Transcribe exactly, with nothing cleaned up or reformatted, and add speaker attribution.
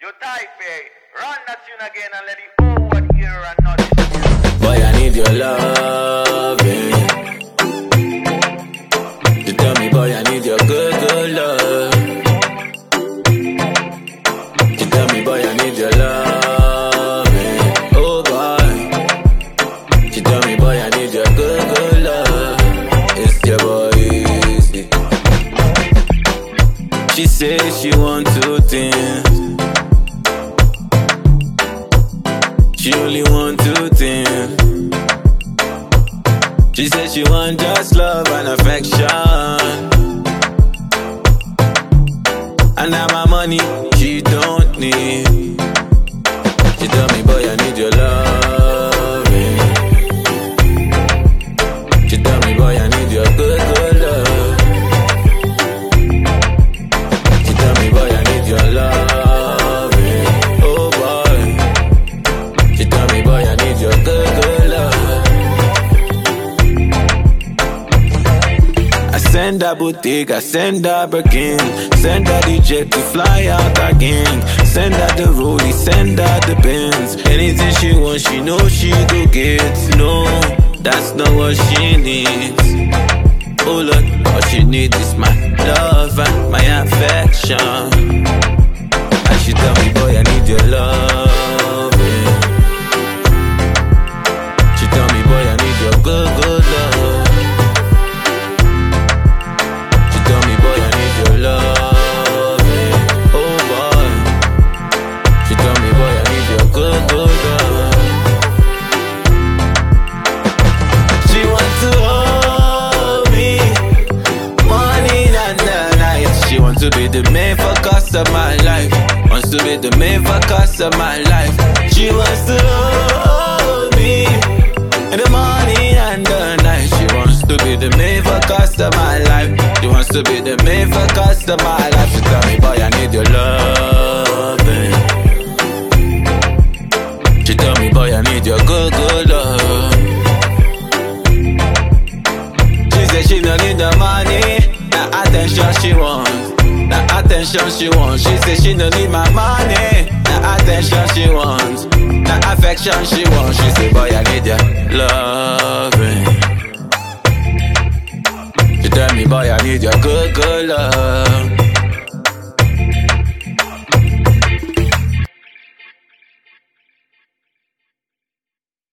Speaker 1: You type it, run that tune again and let the whole world hear and not this.
Speaker 2: Boy, I need your loving. You tell me, boy, I need your good, good love. You tell me, boy, I need your loving. Oh, boy. You tell me, boy, I need your good, good love. It's your boy, easy. She says she want two things. She only want two things. She said she want just love and affection. And now my money she don't need. She tell me, boy, I need your loving. She tell me, boy, I need your good, good love. She tell me, boy, I need your loving. Oh boy. She tell me, boy, I need your good, good love. I send her boutique, I send her Birkin. Send her the jet to fly out again. Send her the rollie, send her the Benz. Anything she wants, she know she go get. No, that's not what she needs. Oh Lord, what she needs is my love and my affection. And she tell me, boy, I need your love. She tell me, boy, I need your good, good love. She tell me, boy, I need your love. Oh boy. She tell me, boy, I need your good, good love. She wants to hold me morning and the night. She wants to be the main focus of my life. Wants to be the main focus of my life. She wants to hold me in the morning and the night. She wants to be the main focus of my life. She wants to be the main focus of my life. She tell me, boy, I need your loving. She tell me, boy, I need your good, good love. She said she don't need the money, the attention she wants. The attention she wants. She said she don't need my money, the attention she wants. The affection she wants. She said, boy, I need your loving. She tell me, boy, I need your good, good love.